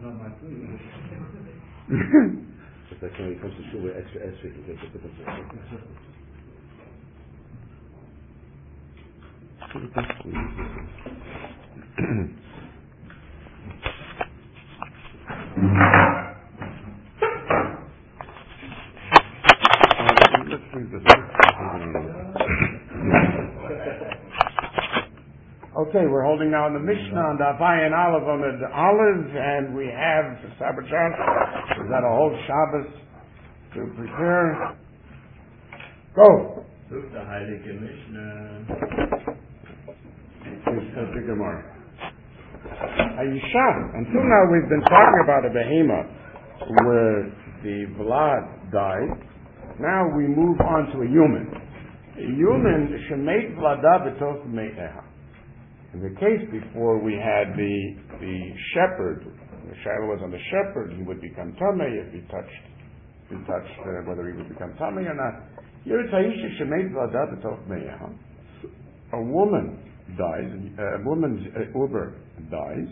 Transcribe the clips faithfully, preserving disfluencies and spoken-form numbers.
But that's when it comes to shul with extra esrog, you take a bit of Okay, we're holding now in the Mishnah on the Ayin Aleph on the olives, and we have the Sabbathon. We've got a whole Shabbos to prepare. Go. Look, the Heilige Mishnah. Please take the Gemara. Ayisha. Until now, we've been talking about a behemoth where the blood died. Now we move on to a human. A human shemeit vlada b'tos me'eha. In the case before, we had the the shepherd. The shadow was on the shepherd. He would become tamei if he touched, if he touched uh, whether he would become tamei or not. Here it's Aisha shemeit vlada b'tos me'eha. A woman dies. A woman's uh, uber dies,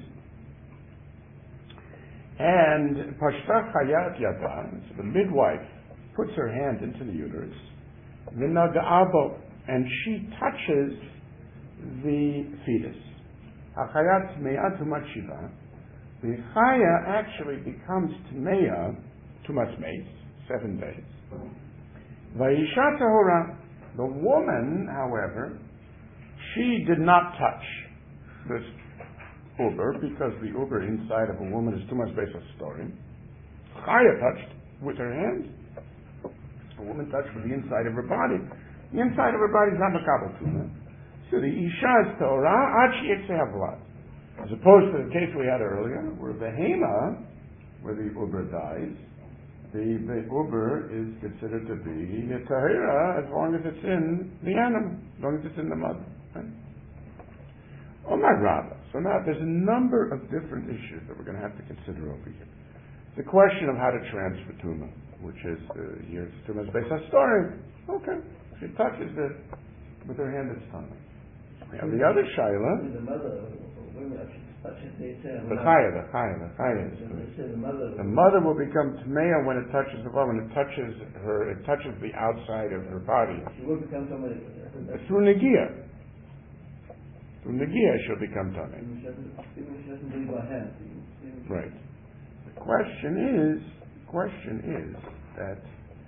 and pashta chayat yada. So the midwife puts her hand into the uterus, v'naga'abo, and she touches the fetus. Hachayat tmeya tumat shiva. The chaya actually becomes tmeya tumat meis, seven days. Vayisha tahora. The woman, however, she did not touch this uber because the uber inside of a woman is tumas beis hastorim. Chaya touched with her hand. A woman touched with the inside of her body. The inside of her body is not makabel tumah. So the Isha is Torah, ad she'yitzeh blood. As opposed to the case we had earlier, where Behema, where the Uber dies, the, the Uber is considered to be a Tahira as long as it's in the animal, as long as it's in the mother. Right? Oh my Rabba. So now there's a number of different issues that we're going to have to consider over here. The question of how to transfer Tumah, which is, uh, here it's Tumah's beis hastorim. Okay. She touches it with her hand, it's Tumah. Now, the other Shaila, the mother, touches the the Chaya, the Chaya, the Chaya. The mother will become Tmeya when it touches the body, when it touches her, it touches the outside of her body. She will become somebody. Through Negiah. Through Negiah she'll become Tmeya. Even she doesn't do it by hand. Right. The question is, question is that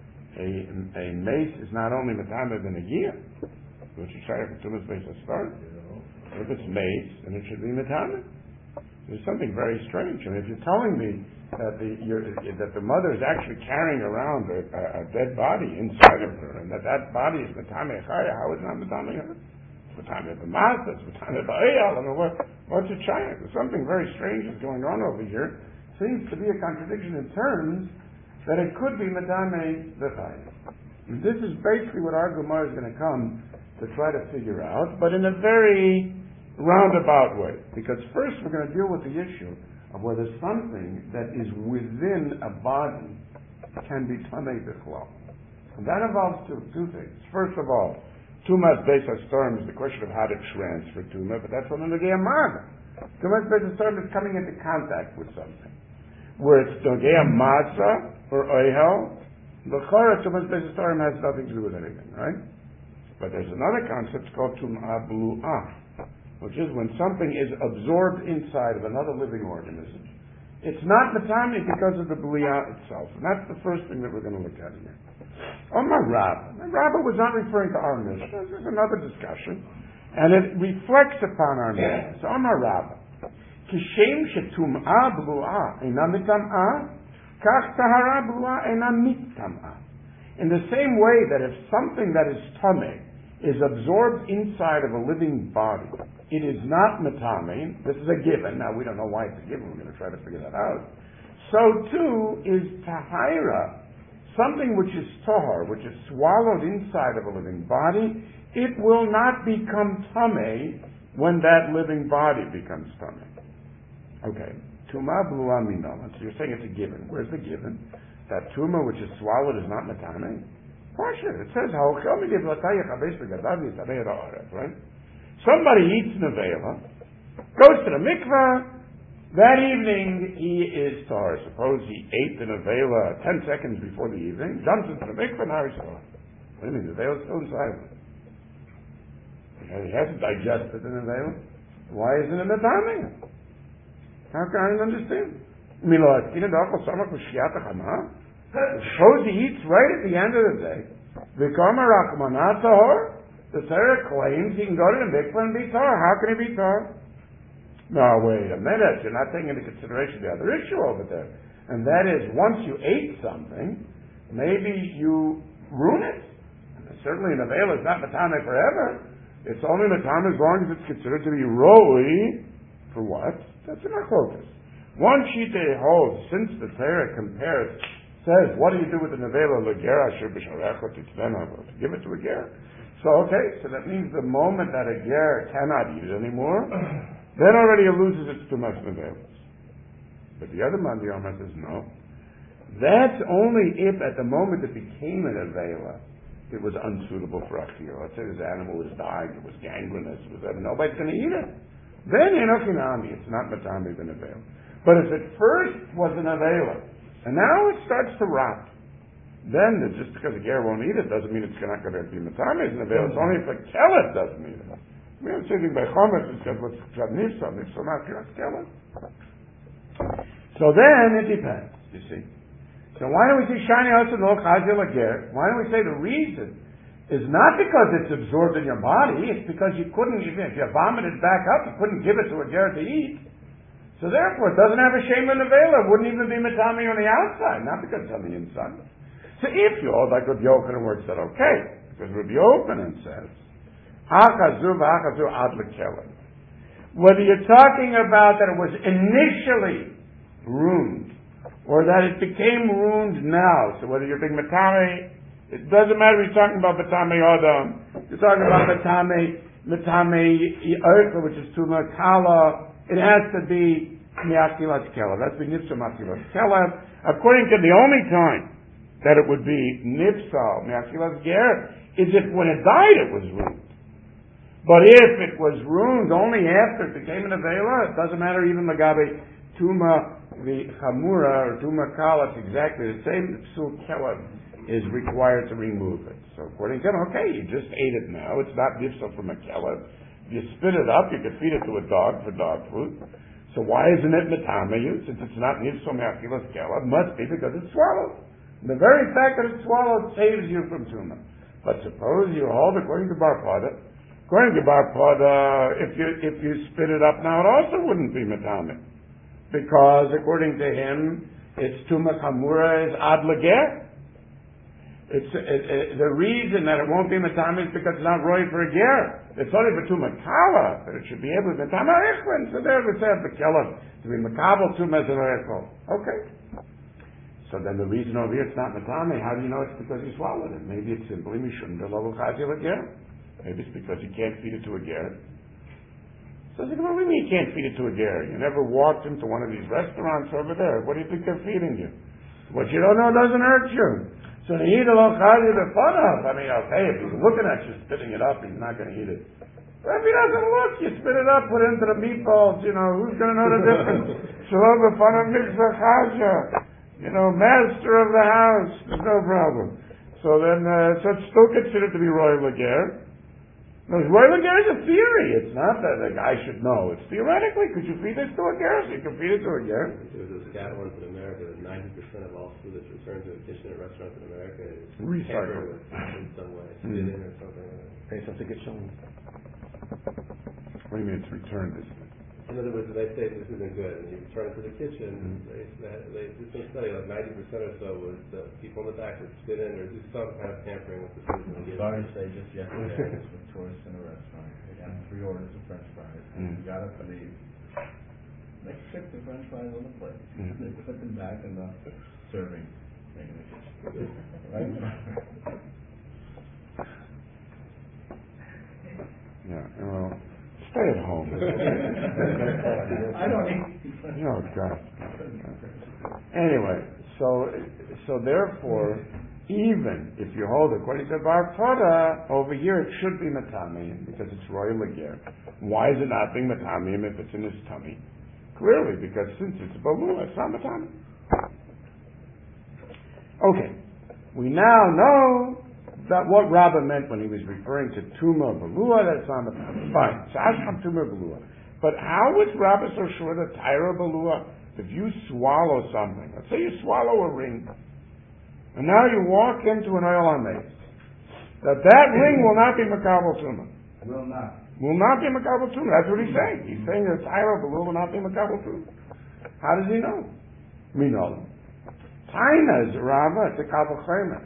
a, a mace is not only Matama than a year. Which is Shayach and Tumas Beis HaStar. If it's mace, then it should be Matana. There's something very strange. I mean, if you're telling me that the you're, that the mother is actually carrying around a, a, a dead body inside of her, and that that body is Matame Chaya, how is it not Matame her? It's Matame B'Masa, it's Matame Ba'ayal. I mean, what, what's it Shayach? There's something very strange is going on over here. Seems to be a contradiction in terms that it could be Matame B'Chaya. This is basically what our Gemara is going to come to try to figure out, but in a very roundabout way. Because first we're going to deal with the issue of whether something that is within a body can be Tamei B'Chlal. And that involves two, two things. First of all, Tumas Beis HaStorim is the question of how to transfer Tumah, but that's on the Nogea Maga. Tumas Beis HaStorim is coming into contact with something. Where it's Nogea Matzah or Oihel, the Chorah Tumas Beis HaStorim has nothing to do with anything, right? But there's another concept called Tum'ah Blu'ah, which is when something is absorbed inside of another living organism. It's not Matami because of the Blu'ah itself. And that's the first thing that we're going to look at here. Omar Rabbah. Rabbah was not referring to our Mishnah. There's another discussion. And it reflects upon our Mishnah. So Omar Rabbah. Kishem shetum'ah Blu'ah ena mitam'ah, kach tahara Blu'ah ena mitam'ah. In the same way that if something that is tameh is absorbed inside of a living body, it is not matame. This is a given. Now we don't know why it's a given. We're going to try to figure that out. So too is tahira, something which is tahar, which is swallowed inside of a living body. It will not become tameh when that living body becomes tameh. Okay. Tumah bluah minam. So you're saying it's a given. Where's the given? That tumah which is swallowed is not matame? It says, right? Somebody eats nevela, goes to the mikvah, That evening, he is tahor. Suppose he ate the nevela ten seconds before the evening, jumps into the mikveh, now he's tahor. What do you mean? The nevela's still inside him. He hasn't digested the nevela. Why isn't it metame? How can I understand? Suppose he eats right at the end of the day. The Torah claims he can go to the mikveh and be tahor. How can he be tahor? No, wait a minute. You're not taking into consideration the other issue over there. And that is, once you ate something, maybe you ruin it. And certainly an avail is not matame forever. It's only matame as long as it's considered to be roi. For what? That's an achlokas. One shita holds, since the Torah compares, says, what do you do with the nevela legera asher b'sharecha titzvena, to give it to a ger? So, okay, so that means the moment that a ger cannot eat it anymore, then already it loses its tumas nevelas. But the other man, the Omer says, no. That's only if at the moment it became an avela, it was unsuitable for achil. Let's say this animal was dying, it was gangrenous, it was, nobody's going to eat it. Then enochinami, it's not matami than avela. But if it first was an avela, and now it starts to rot, then just because a ger won't eat it doesn't mean it's not going to be matami as an avela. It's only if a kelet doesn't eat it. We have something by Chomer, it's because what's nifsa, nifsa not kelet. So then it depends, you see. So why don't we say shani also no chazil ager? Why don't we say the reason is not because it's absorbed in your body, it's because you couldn't, even if you vomited back up, you couldn't give it to a ger to eat. So therefore it doesn't have a shame in the vela, it wouldn't even be matami on the outside, not because it's on the inside. So if you hold like Rabbi Yochanan where it said okay, because Rabbi Yochanan says, whether you're talking about that it was initially ruined, or that it became ruined now, so whether you're being matame, it doesn't matter if you're talking about matame adam, you're talking about matame, matame earth, which is tuma kala, it has to be miakilat kelev. That's the nifsa makilat kelev. According to the only time that it would be nifsa miakilat ger is if when it died it was ruined. But if it was ruined only after it became an avela, it doesn't matter even lagabe tuma the chamura or tuma kala, it's exactly the same. The psul kelev is required to remove it. So according to him, okay, you just ate it now. It's not nifsa from a kelev. You spit it up, you could feed it to a dog for dog food. So why isn't it metamayu? Since it's not nifsa me'achilas kelev, must be because it's swallowed. And the very fact that it's swallowed saves you from tuma. But suppose you hold, according to Bar Pada, according to Bar Pada, if you if you spit it up now, it also wouldn't be metame, because according to him, it's tuma chamura is ad leger. It's it, it, the reason that it won't be metame is because it's not roy for a ger. It's only for tuma kala that it should be able to be metame echlen. So there we say the kela to be makabel tuma zerechol. Okay. So then the reason over here it's not metame. How do you know it's because you swallowed it? Maybe it's simply mishum de lo chazil ger. Maybe it's because you can't feed it to a ger. So I said, what do you mean you can't feed it to a ger? You never walked into one of these restaurants over there. What do you think they're feeding you? What you don't know doesn't hurt you. So the eat a lo chazil the fun of. I mean, okay, if he's looking at you spitting it up, he's not going to eat it. But if he doesn't look, you spit it up, put it into the meatballs, you know, who's going to know the difference? Shalom the fun of mitzvah chazia. You know, master of the house. There's no problem. So then, uh, so it's still considered to be royal lager. No, royal lager is a theory. It's not that the guy should know. It's theoretically, could you feed this to a ger? So you can feed it to a ger. There's a stat once in America that ninety percent of all food that's returned to the kitchen at restaurants in America is recycled in some way, mm-hmm. spit in or something like that. Pay something get shown. What do you mean it's returned? In other words, they say this isn't good, and you return it to the kitchen. Mm-hmm. They, they, this will tell you like ninety percent or so was the people in the back would spit in or do some kind of tampering with the food. I'm sorry to say, just yesterday I was with tourists in a restaurant. They got three orders of French fries. Mm-hmm. We got up to leave. They stick the French fries on the plate. Mm-hmm. They put them back in the serving thing in the kitchen. Right? Yeah. Well. Stay at home. I don't eat. Oh God. Anyway, so so therefore, even if you hold it, according to Bar Pada, over here it should be metamim because it's royal lager. Why is it not being metamim if it's in his tummy? Clearly, because since it's balua, it's not matame. Okay, we now know that what Rabbah meant when he was referring to tuma balua, that's not matame. Fine, so asham tuma balua. But how was Rabbah so sure that tyra balua? If you swallow something, let's say you swallow a ring, and now you walk into an oil on mace, that that ring will not be makabel tuma. Will not. Will not be makabel tuma. That's what he's saying. He's saying that tyra balua will not be makabel tuma. How does he know? We know. Taina is Rava, it's a kabel chayma.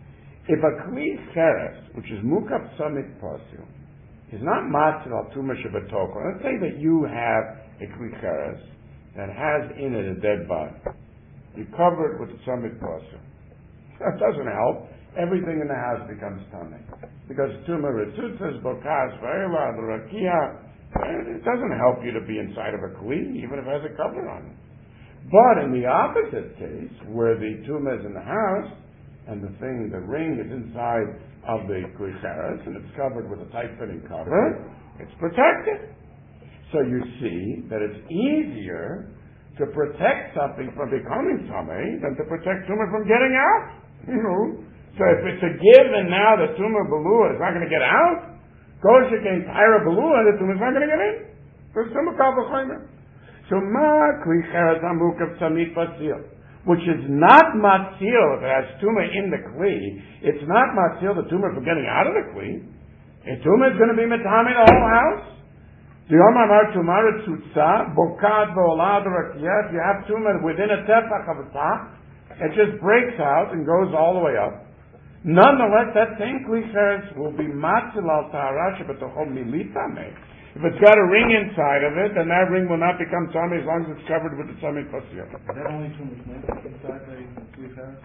If a kli cheres, which is mukab samit pasil, is not matzil al tuma shebatoko, let's say that you have a kli cheres that has in it a dead body. You cover it with the samit pasil. That doesn't help. Everything in the house becomes tummy. Because tuma ritzutzas, bokas, vayla, the rakia, it doesn't help you to be inside of a kli, even if it has a cover on it. But in the opposite case, where the tumah is in the house, and the thing, the ring is inside of the kli cheres, and it's covered with a tight-fitting cover, it's protected. So you see that it's easier to protect something from becoming tummy than to protect tumah from getting out. You know? So if it's a given now that tumah balua is not going to get out, goes against tyra balua, the tumah is not going to get in. There's tumah kabel chaymer. So ma kli cheres amuk of samit pasil, which is not matzil if it has tumah in the kli. It's not matzil the tumah from getting out of the kli. A tumah is going to be metame the whole house. The omar tumah tzutza bokad ve'olad rakiyat. You have tumah within a tefach of a top. It just breaks out and goes all the way up. Nonetheless, that same kli cheres will be matzil al tahara shebetochol militame. If it's got a ring inside of it, then that ring will not become tummy as long as it's covered with the tummy pasil. Is that only tumor inside the kli cheres?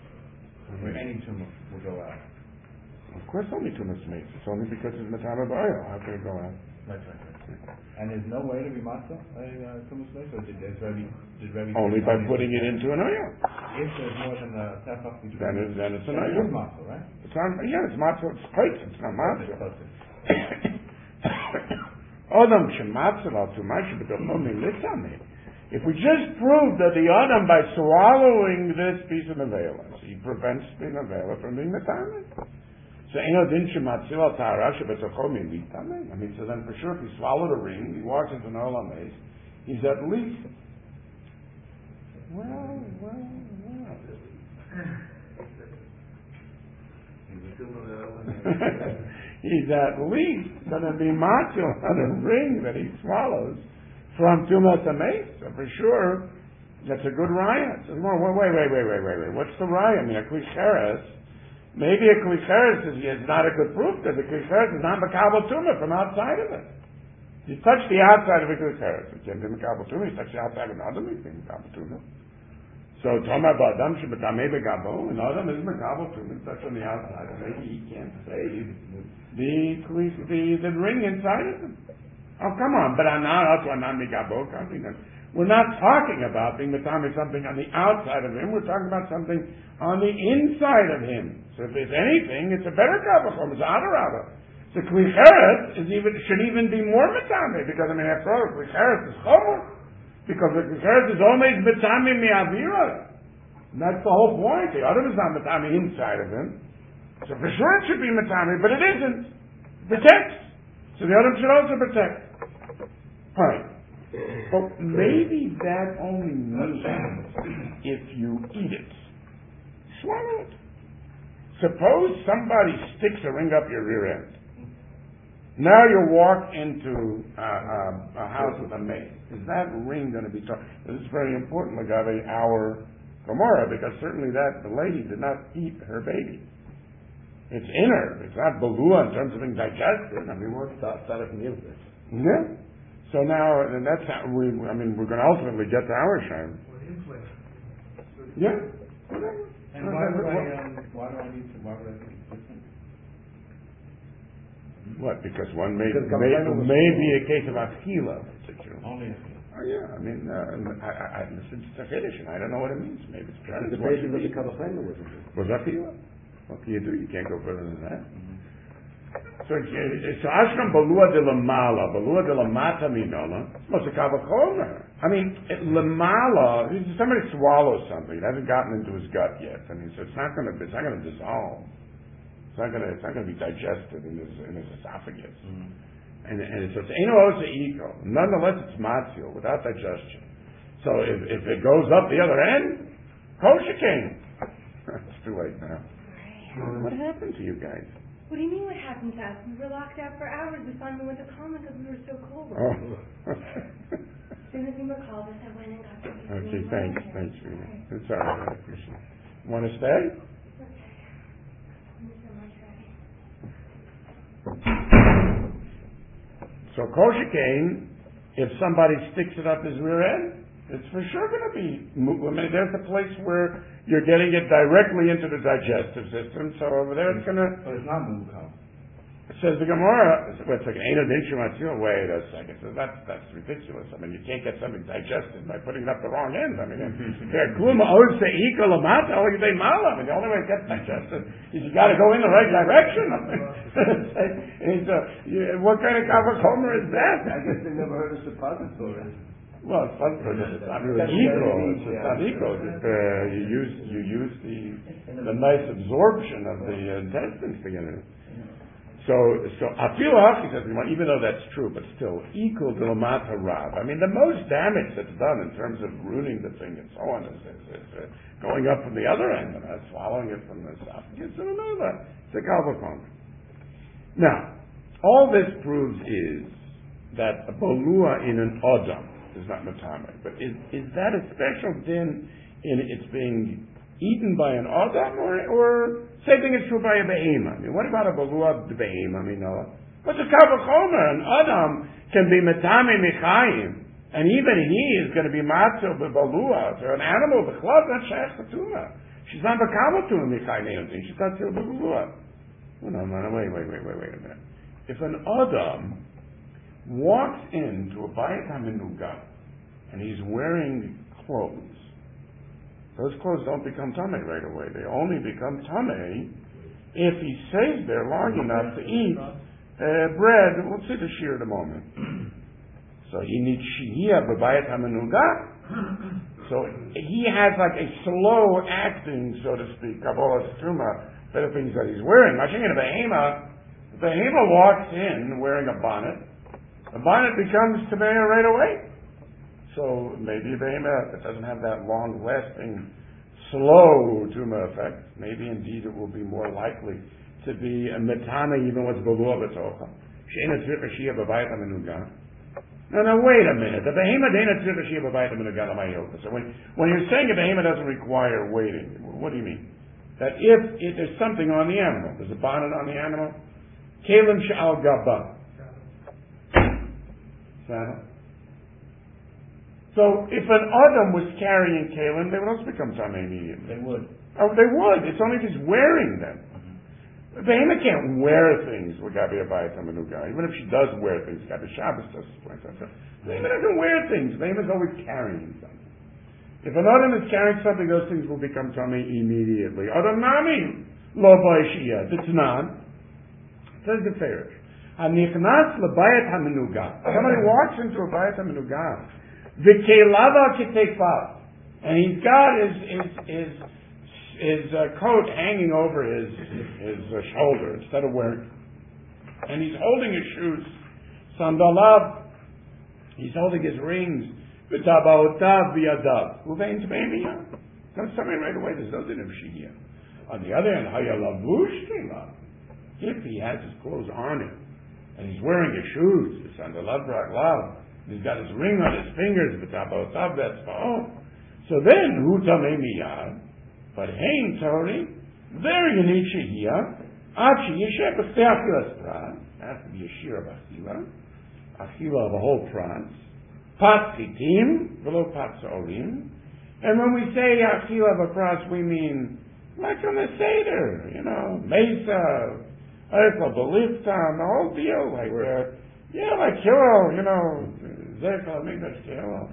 Or any tumor will go out? Of course, only tumor mates. It's only because it's matama ba'oil. How can it go out? Right, right, right. And there's no way to be matzah a uh, tumor mates, or did did Rebbe did Rebbe Only by putting it into an oil. If there's more than a tefach between, Then, it, then it's an then it oil. is matzah, right? It's not. Yeah, it's matzah. It's place. It's not matzah. It's closer. Adam shematzah al tumash b'tochol militame. If we just prove that the Adam, by swallowing this piece of nevela, he prevents the nevela from being metame. So eno din shematzil al tahara shebetochol militame. I mean, so then for sure, if he swallowed a ring, he walks into an olam mace, he's at least. Well, well, well. He's at least going to be matzil on a ring that he swallows from tumas mace. So for sure, that's a good raya. So, wait, wait, wait, wait, wait, wait, wait. What's the raya? I mean, a kli cheres. Maybe a kli cheres is, is not a good proof because a kli cheres is not makabel tumah from outside of it. You touch the outside of a kli cheres, it can't be makabel tumah. You touch the outside of another, it can't be makabel tumah. So Toma Badam Shabbatame Begabo, and Adam is Megabo Tumah, touch on the outside, and maybe he can't save the the the ring inside of him. Oh, come on, but I'm not also I'm not Megabo confident. We're not talking about being Metame something on the outside of him, we're talking about something on the inside of him. So if there's anything, it's a better Kabachom, it's Adarabah. So Kli Cheres is even should even be more Metame, because I mean after all Kli Cheres is Chomor. Because the Cheres is always Metame Mi'avira. That's the whole point. The other is not Metame inside of him. So for sure it should be Metame, but it isn't. It protects. So the other should also protect. Alright. But maybe that only means if you eat it. Swallow it. Suppose somebody sticks a ring up your rear end. Now you walk into uh, uh, a house with a maid. Is that ring going to be torn? This is very important, Lagabe, our Gemara, because certainly that the lady did not eat her baby. It's in her. It's not balua in terms of being digested. I mean, what's that? Yeah. So now, and that's how we. I mean, we're going to ultimately get to our shame. Yeah. Whatever. And why would I? Um, why do I need to? Why would I think it's different? What? Because one may, may, may be a case of achila. Only oh yeah, I mean, uh, I, I, I, it's a fetish, and I don't know what it means. Maybe it's trying to. The basis of the kavachayla with him. Was achila? What can you do? You can't go further than that. So, so Ashram Balua de Lamala, Balua de Lamata Minola, must have Kavachomer. I mean, it, Lamala, somebody swallows something, it hasn't gotten into his gut yet. I mean, so it's not going to, it's not going to dissolve. It's not going to, it's not going to be digested in his, in his esophagus. Mm. And, and so it's Eino Osa Ego. Nonetheless, it's Matzil, without digestion. So if, if it goes up the other end, kosher king. It's too late now. Right. What happened to you guys? What do you mean what happened to us? We were locked out for hours. We finally went to Common because we were so cold. Oh. As soon as Nima called us, I went and got some pizza. Okay, and thanks, went thanks, in. Rita. It's all right, I appreciate it. Want to stay? Okay. Thank you so much, Daddy. So kosher cane, if somebody sticks it up his rear end, it's for sure going to be, I mean, there's a place where you're getting it directly into the digestive system, so over there it's going to... But it's not mukal. It says the Gemara, wait a second, ain't it instrumental? Wait a second, so that's, that's ridiculous. I mean, you can't get something digested by putting it up the wrong end. I mean, kluma ose ika lamata, all you say mala. I mean, the only way it gets digested is you got to go in the right direction. I mean, it's, uh, you, what kind of kavachomer is that? I guess they never heard of suppositories. Well, it's, it's not really equal. It's, it's not equal. It's, uh, you use you use the the nice absorption of the intestines to get it. So, so Afilu Hachi says, even though that's true, but still equal to Lamata Rav. I mean, the most damage that's done in terms of ruining the thing and so on is, is, is uh, going up from the other end and uh, swallowing it from the esophagus and another. It's a kalvachomer. Now, all this proves is that a bolua in an odam is not matame. But is is that a special din in its being eaten by an adam, or or same thing is true by a behema? I mean, what about a balua behema? I mean, no. What's a kavachomer? An adam can be matame michayim, and even he is going to be matzo bebalua. So an animal bechlad not shayach patuma. She's not bekavatuma michayim. She's not till bebalua. No, no, no, wait, wait, wait, wait, wait a minute. If an adam walks into a bayit hamenuga and he's wearing clothes, those clothes don't become tamei right away. They only become tamei if he stays there long enough to eat uh, bread. We'll see the shir in a moment. So he needs shihiyah b'bayit hamenuga. So he has like a slow acting, so to speak, kabbalah stuma, for the things that he's wearing. Mashing in a behema, the behema walks in wearing a bonnet. The bonnet becomes tamei right away. So maybe a behemoth that doesn't have that long-lasting, slow tuma effect. Maybe indeed it will be more likely to be a metame even what's below b'tocha. She'ena tzricha shia b'bayit hamenuga. No, no, wait a minute. The behemoth ain't tzricha shia b'bayit hamenuga l'mayoka. So when when you're saying a behemoth doesn't require waiting, what do you mean? That if, if there's something on the animal, there's a bonnet on the animal, kelim she'al gaba. Saddle. So if an Adam was carrying kalim, they would also become tamei immediately. They would. Oh, they would. It's only if he's wearing them. Mm-hmm. The behemoth can't wear things with Gabi Abayit Hamenuga. Even if she does wear things, Gabi Shabbos does point out. The behemoth doesn't wear things. The behemoth is always carrying something. If an Adam is carrying something, those things will become tamei immediately. Adam nami lo ba'ishiyah. It's not. Says the Farish. Hanichnas lebayit hamenuga. Somebody walks into a bayit hamenuga. The kelava kitefav, and he's got his his his, his uh, coat hanging over his his uh, shoulder instead of wearing, and he's holding his shoes, sandalav. He's holding his rings. V'tabaotav v'yadav. Uvein tmeimiyah. Don't tell me right away. There's no din of shihiyah. On the other hand, hayalavush kelav. If he has his clothes on him and he's wearing his shoes, the sandalav raglav. He's got his ring on his fingers, but tabotav, that's oh. So then, hu tamei miyad, but hein tori, there you need shehiyah, achi yesheh b'chtei achilas prat, has to be a shir of achila, achila of a whole prat, pat chitim, below pat sa'orim, and when we say achila of a prat, we mean, like on the Seder, you know, mesa, erkel beliftan, the whole deal, like, uh, yeah, like Hillel, you know, Zerkel, Migdash Hillel.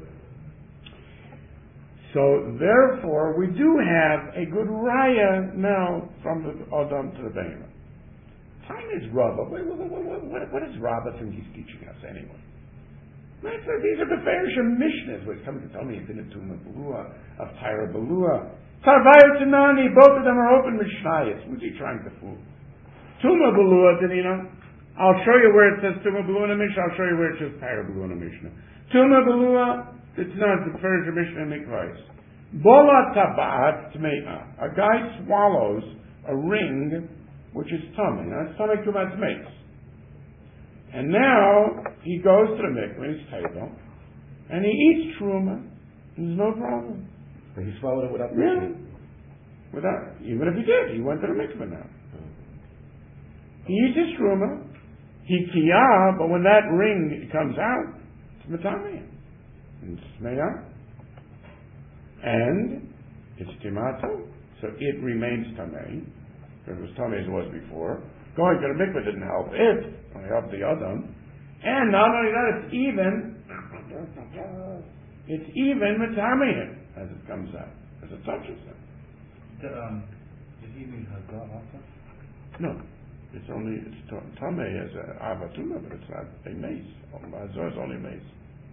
So, therefore, we do have a good raya now from the Adam to the Behemoth. time is Rabbah. What, what, what, what, what does Rabbah think he's teaching us anyway? Master, these are the Ferishim Mishnahs. What's coming to tell me it's in a Tumah Belua, of Tyra Belua. Tarvayot Tanani, both of them are open Mishnayos. Who's he trying to fool? Tumah Belua, Danino. I'll show you where it says Tumah Belua in a Mishnah. I'll show you where it says Tyra Belua in a Mishnah. Tumah Belua, it's not the Ferishim Mishnah Mikvais. Bola Tabat Tme'a. A guy swallows a ring which is tummy. Now, it's tummy Tumat Tmeis. And now he goes to the mikveh, his table, and he eats truma. There's no problem. But he swallowed it without Yeah. mentioning. Without, even if he did, he went to the mikveh now. He eats his truma, he kiyah, but when that ring comes out, it's matami. It's meya. And it's timato. So it remains tamei. It was tamei as it was before. Going to the mikveh didn't help it. It helped the Adam. And not only that, it's even, it's even matami as it comes out, as it touches them. The, um, did he mean Hazah also? No. It's only, it's tamei as a avatuma, but it's not a mace. Hazah is only mace.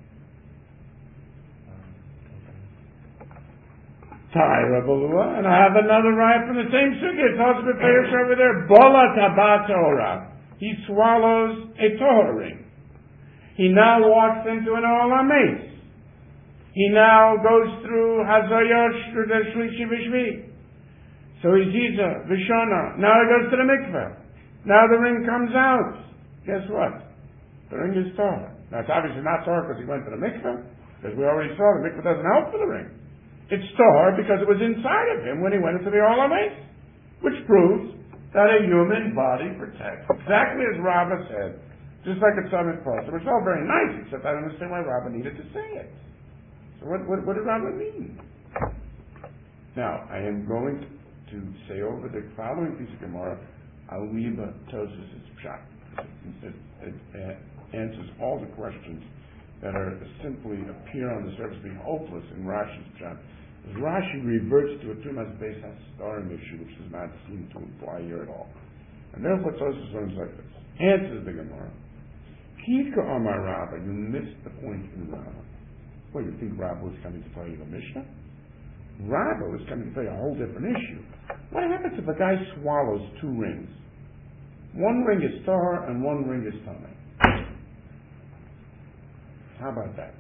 Tyra Belua, and I have another raya from the same sugya. It's also the players over there. Bola Tabat Torah. He swallows a Torah ring. He now walks into an Olam Mace. He now goes through Hazayosh through the Shlishi Vishvi. So he's Yiza, Vishona. Now he goes to the mikveh. Now the ring comes out. Guess what? The ring is Torah. Now it's obviously not Torah because he went to the mikveh, because we already saw the mikveh doesn't help for the ring. It's Torah because it was inside of him when he went into the Olam Mace, which proves that a human body protects. Exactly as Rabbah said, just like it's Summit Post. It was all very nice, except I don't understand why Rabbah needed to say it. So what, what, what did Rabbah mean? Now, I am going to say over the following piece of Gemara, Aliba Tosus' Pshat. It, it, it answers all the questions that are simply appear on the surface being hopeless in Rashi's Pshat. As Rashi reverts to a Tumas Beis HaStarim issue, which does not seem to apply here at all. And therefore Tosus learns like this. Answers the Gemara. Kika Amar Rabbah, you missed the point in Rabbah. Well, you think Rabbah was coming to tell you the Mishnah? Rabbah was coming to tell you a whole different issue. What happens if a guy swallows two rings? One ring is Tahor and one ring is Tamei. How about that?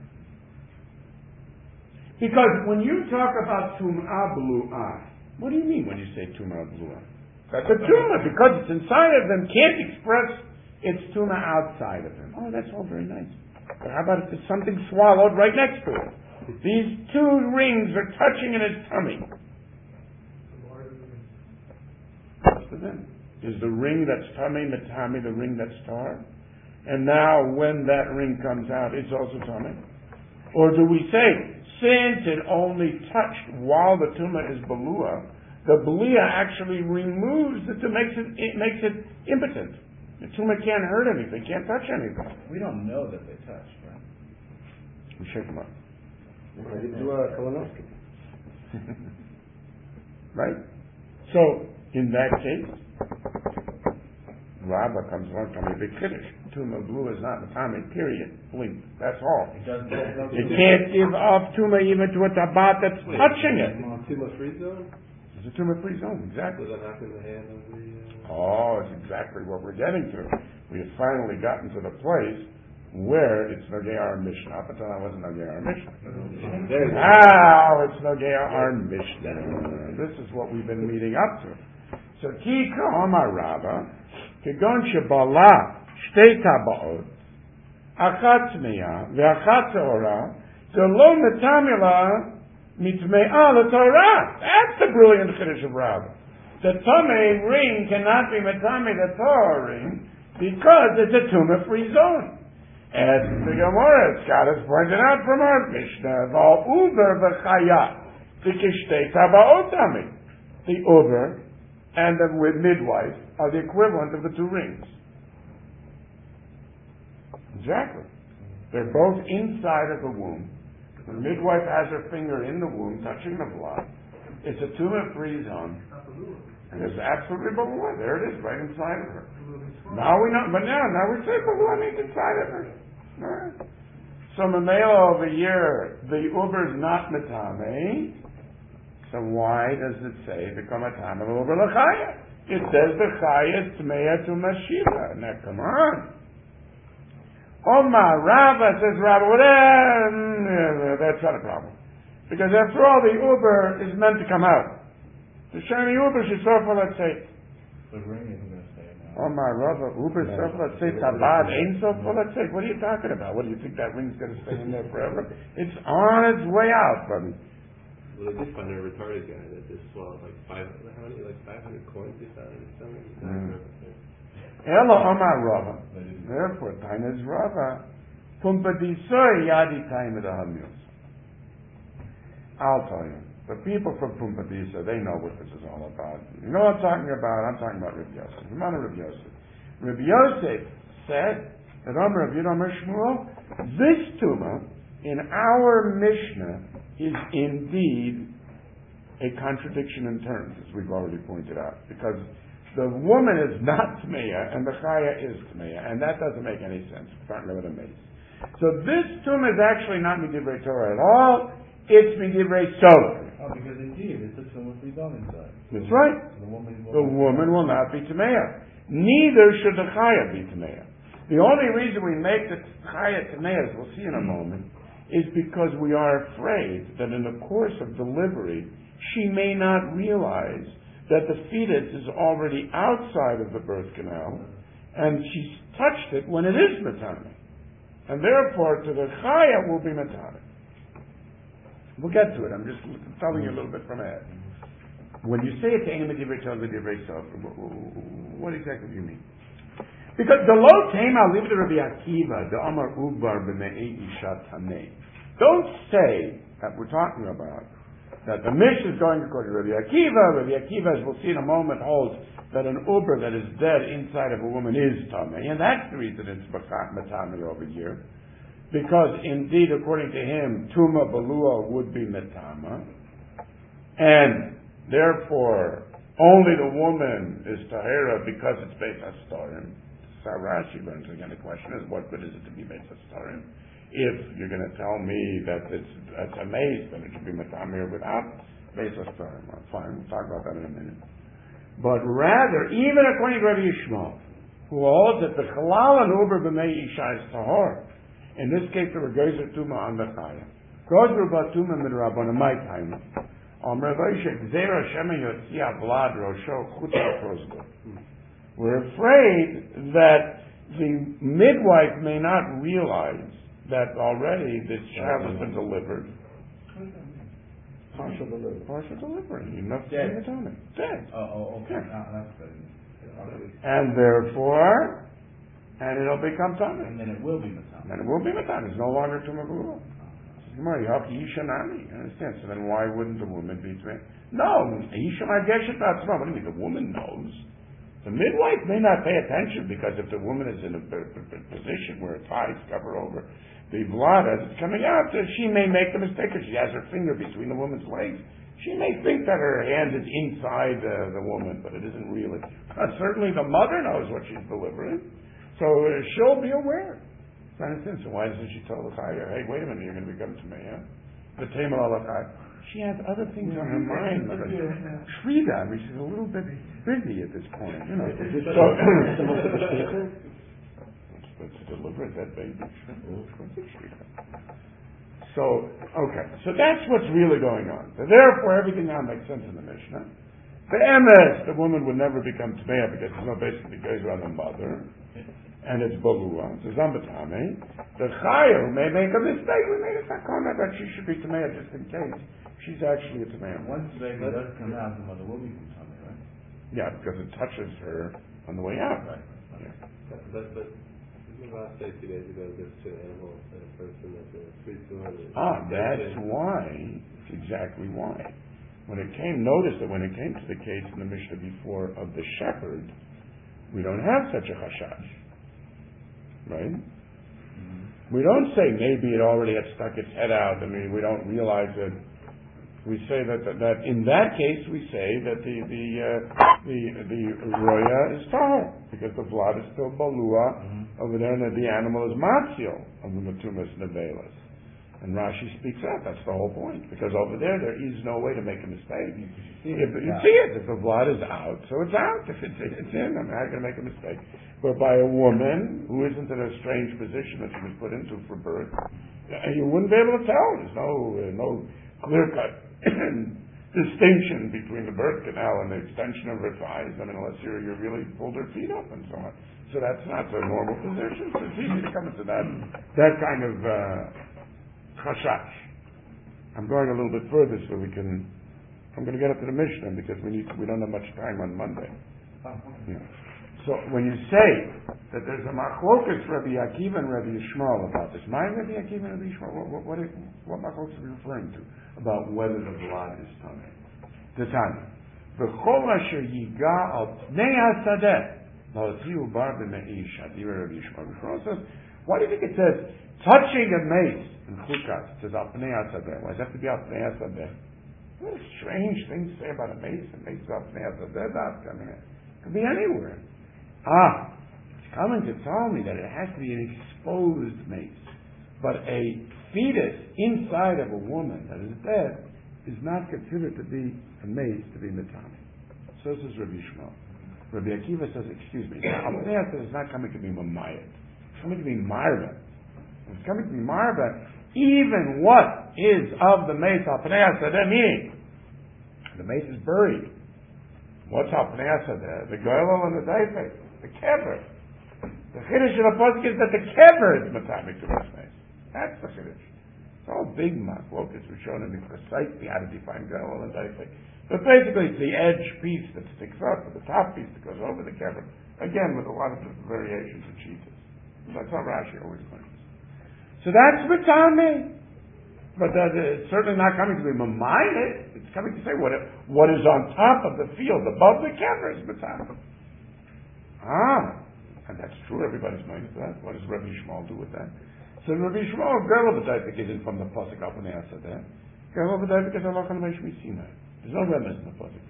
Because when you talk about Tum'ah Blu'ah, what do you mean when you say Tum'ah Blu'ah? That the Tum'ah, because it's inside of them, can't express its Tum'ah outside of him. Oh, that's all very nice. But how about if there's something swallowed right next to it? These two rings are touching in his tummy. What's the then? Is the ring that's tummy, matami, the ring that's tar? And now when that ring comes out, it's also tummy? Or do we say, since it only touched while the tumah is belua, the belia actually removes the tumah, makes it, it makes it impotent. The tumah can't hurt anything, can't touch anything. We don't know that they touch, right? We shake them up. I did do a colonoscopy. Right? So, in that case, Rabbah comes along to me, big kiddush. Tumah blue is not matami, period. Blink. That's all. It does. You can't give off tumah even to a tabat that's Wait, touching it. Tumah free zone? It's a tumah free zone, exactly. Was that not in the hand of the... Uh... Oh, it's exactly what we're getting to. We have finally gotten to the place where it's Nogei our Mishnah. Up until now, it wasn't Nogei our Mishnah. Now it's Nogei our Mishnah. This is what we've been leading up to. So, Ki Ka'omar Rabbah, Kegon Shebala, Shtei Tabaot, Achat Tmeya, Ve'achat Teorah, Zelo Metamila, Mitme'a L'Torah. That's the brilliant Chiddush of Rabbah. The Tamei ring cannot be Metame the Torah ring because it's a tumah-free zone. As the Gemara Scott has pointed out from our Mishnah, Val Uber v'chaya v'kishtei tabaotami. The Uber and the midwife are the equivalent of the two rings. Exactly. They're both inside of the womb. The midwife has her finger in the womb, touching the blood. It's a tumor-free zone. And it's absolutely Babua. There it is, right inside of her. Now we know, but now, now we say Babua means inside of her. All right. So Mamela over here, the Uber is not Matame. So why does it say become a time of Uber L'chaya? It says the Chaya is Tmeya to Mashiva. Now come on. Omar Rabba says Rabba, well, then, that's not a problem. Because after all, the Uber is meant to come out. The Shani Uber should suffer, let's say. The ring isn't going to stay now. Omar Rabba, Uber suffer, let's say, Tabad, ain't suffer, let's say. What are you talking about? What do you think that ring's going to stay in there forever? It's on its way out, buddy. Well, they did find a retarded guy that just swallowed like five, how many, like five hundred coins he found in his stomach. Elo Omar Rava. Therefore, time is Rava. Pumbedisoi yadi time of the Hamios. I'll tell you. The people from Pumbedisa, they know what this is all about. You know what I'm talking about? I'm talking about Rabbi Yosef. I'm not Rabbi Yosef. Rabbi Yosef said that Omer Rabbi Omer Shmuel, this tumah in our Mishnah is indeed a contradiction in terms, as we've already pointed out, because the woman is not Tmeya and the Chaya is Tmeya, and that doesn't make any sense. Starting with a mace. So this tumah is actually not Midivrei Torah at all, it's Midivrei Sofer. Oh, because indeed, it's a tumah for done inside. That's right. The woman will, the woman will not be Tmeya. Neither should the Chaya be Tmeya. The only reason we make the Chaya Tmeya, as we'll see in a moment, is because we are afraid that in the course of delivery, she may not realize that the fetus is already outside of the birth canal, and she's touched it when it is matana. And therefore, to the Chaya will be matana. We'll get to it. I'm just telling you a little bit from ahead. When you say it's Ein Medivrei Torah Medivrei Sofer, what exactly do you mean? Because the lo tema live the Rabbi Akiva, the Amar Ubar b'me'ei isha tamei. Don't say that we're talking about that the Mishnah is going according to Rabbi Akiva. Rabbi Akiva, as we'll see in a moment, holds that an Uber that is dead inside of a woman is tamei, and that's the reason it's matame over here. Because indeed, according to him, Tuma Balua would be matama, and therefore only the woman is tahira because it's Beis Hastarim. So Rashi learns again. The question is, what good is it to be Beis Hastarim? If you're going to tell me that it's, it's a maze, then it should be matamir without Beis Hastarim. Well, fine, we'll talk about that in a minute. But rather, even according to Rabbi Yishmael, who holds that the Chalal and Uber b'mei Isha is tahor, in this case the Regezer Tuma on the Chaya. Gozer b'tuma min Rabbana my time. Om Ravoshe Gzera Shema Yotzia Vlad Rosho Chutza Prosgo. We're afraid that the midwife may not realize that already this child has been delivered. Partial delivery. Partial delivery. Enough to Dead. be matame. Dead. Oh, oh, okay. Yeah. Ah, that's good. And therefore, and it'll become tame. And then it will be matame. And it will be matame. It's no longer tumavula. You understand? So then why wouldn't the woman be tame? No. What do you mean? The woman knows. The midwife may not pay attention because if the woman is in a p- p- p- position where its eyes cover over the blood as it's coming out, uh, she may make the mistake if she has her finger between the woman's legs. She may think that her hand is inside uh, the woman, but it isn't really. Uh, certainly the mother knows what she's delivering, so uh, she'll be aware. So, understand? So why doesn't she tell the Chaya, hey, wait a minute, you're going to become to me, huh? The Tamal al-Chaya. She has other things on her mind. Shrida, I mean, she's a little bit busy at this point, you know. So, let's deliver that baby. So, okay. So that's what's really going on. So therefore, everything now makes sense in the Mishnah. The M S, the woman would never become Tmeya because there's no basically goes around the mother. And it's Balua, it's Zambatame. The Chaya may make a mistake. We made a sakona that she should be Tmeya just in case. She's actually a Tmeya. Once the baby does come out, the mother will be matame, right? Yeah, because it touches her on the way out. Right. Yeah. But, but, but the last day, two days ago, there's two animals and a person that's in a street to it. Ah, that's why, that's exactly why. When it came, notice that when it came to the case in the Mishnah before of the shepherd, we don't have such a chashash. Right? Mm-hmm. We don't say maybe it already had stuck its head out. I mean, we don't realize it. we say that, that, that in that case, we say that the, the, uh, the, the roya is tahor, because the blood is still balua mm-hmm. over there, and that the animal is matzil of the matumas nevelas. And Rashi speaks out. That's the whole point. Because over there, there is no way to make a mistake. You see it. If, you see it. If the blood is out, so it's out. If it's, it's in, I'm not going to make a mistake. But by a woman who isn't in a strange position that she was put into for birth, you wouldn't be able to tell. There's no uh, no clear-cut distinction between the birth canal and the extension of her thighs. I mean, unless you you really pulled her feet up and so on. So that's not the normal position. So it's easy to come into that that kind of. Uh, Chashash. I'm going a little bit further so we can. I'm going to get up to the Mishnah because we need. We don't have much time on Monday. Yeah. So when you say that there's a machlokas Rabbi Akiva and Rabbi Yishmael about this, my Rabbi Akiva and Rabbi Yishmael, what what, what, what machlokas are we referring to about whether the blood is tamei? The Tanya. V'chol asher yiga al pnei hasadeh la'otziu bar b'meish adira Rabbi Yishmael. Says, why do you think it says touching a mace? In Chukas, it says al pnei hasadeh. Why does it have to be al pnei hasadeh? What a strange thing to say about a mace. A mace is al pnei hasadeh. I mean, it could be anywhere. Ah, it's coming to tell me that it has to be an exposed mace. But a fetus inside of a woman that is dead is not considered to be a mace, to be metame. So says Rabbi Yishmael. Rabbi Akiva says, excuse me, al pnei hasadeh is not coming to be mamayat. It's coming to be marva. It's coming to be marva. Even what is of the mace al pnei hasadeh, meaning the mace is buried. What's al pnei hasadeh? The goyel and the daifek, the kever. The chiddush of the pasuk is that the kever is matamic to this mace. That's the chiddush. It's all big machlokas. We've shown in the precisely how to define goyel and daifek. But basically, it's the edge piece that sticks up, or the top piece that goes over the kever. Again, with a lot of different variations and cheetahs. That's how Rashi always learns. So that's Matame. But that, uh, it's certainly not coming to be Mamayit. It's coming to say what, it, what is on top of the field, above the camera is Matame. Ah, and that's true. Everybody's knows that. What does Rabbi Yishmael do with that? So Rabbi Yishmael, Gerel B'Daifik isn't from the Pasuk up in the Asadeh. Gerel B'Daifik is Allah Khan Mesh Misina. There's no remnants in the Pasuk.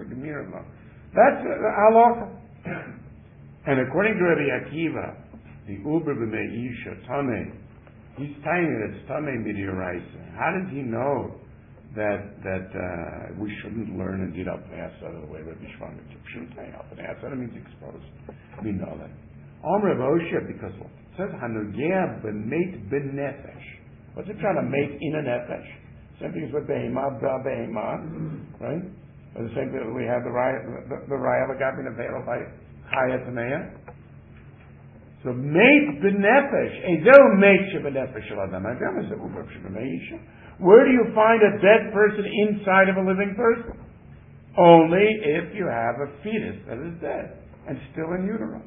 That's Allah. And according to Rabbi Akiva, the Uber B'Mei Isha Tameh, he's telling you that it's Tameh Midiyoraisa. How does he know that that uh, we shouldn't learn and get up the Asada the way Rabbi Shmuel shouldn't say up the Asada means exposed. We know that. Om Rav Osha, because what? It says Hanugea B'Meit B'Nefesh. What's it trying to make in a Nefesh? Same thing as with Behema, Ba Behema, right? Or the same thing that we have the Raya, the, the Raya Lagabin available by Chaya Tameya. So mate b'nefesh, ezel mate sheb'nefesh shel adam. Adam is a uber sheb'meisha. Where do you find a dead person inside of a living person? Only if you have a fetus that is dead and still in utero.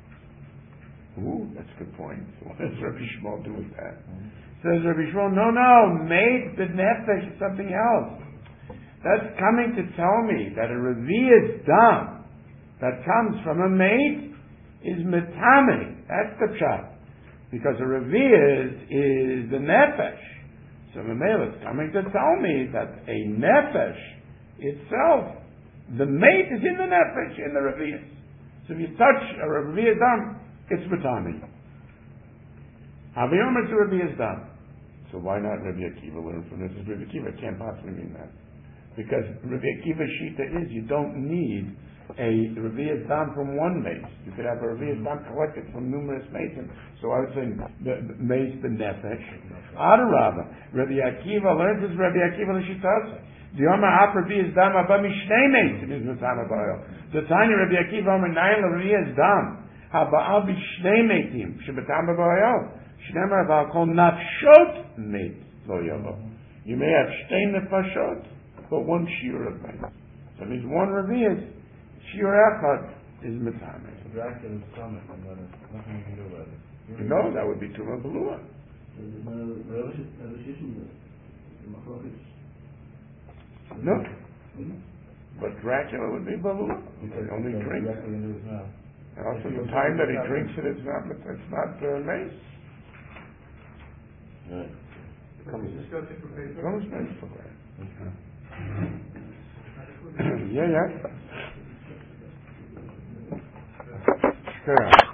Ooh, that's a good point. So what does Rabbi Shmuel do with that? Says Rabbi Shmuel, no, no, mate b'nefesh is something else. That's coming to tell me that a revi'ah dam that comes from a mate is metame. That's the pshat. Because a revi'ah is, is the nefesh. So Mamela is coming to tell me that a nefesh itself, the mate is in the nefesh, in the revi'ah. So if you touch a revi'ah dam, it's metame. Aviyomer to revi'ah dam. So why not Rabbi Akiva learn from this? Rabbi Akiva can't possibly mean that. Because Rabbi Akiva's shita is you don't need a revi'ah dam from one mace. You could have a revi'ah dam collected from numerous maces. So I would say the, the mace the nefesh. Adarabah. Rabbi Akiva learns this. Rabbi Akiva l'shitasa. The Yom Ha'ap revi'ah dam abba mishnei mace is mitama ba'oil. The tanya Rabbi Akiva omer nayin revi'ah dam haba'al bishnei meitim shebatama ba'oil. Shneimar v'al kol nafshot meit lo yavo. You may have shtei nefashot, but one shiur of mace. So it means one revi'ah. Shiur echad is mitame. Dracula's stomach, and that is nothing you can do about it. No, that would be Tumah Belua. No. But Dracula would be Belua. He only drinks it. And also the time that he drinks it, it's not, it's not uh, mace. Right. It comes mace for that. Yeah, yeah. Sure.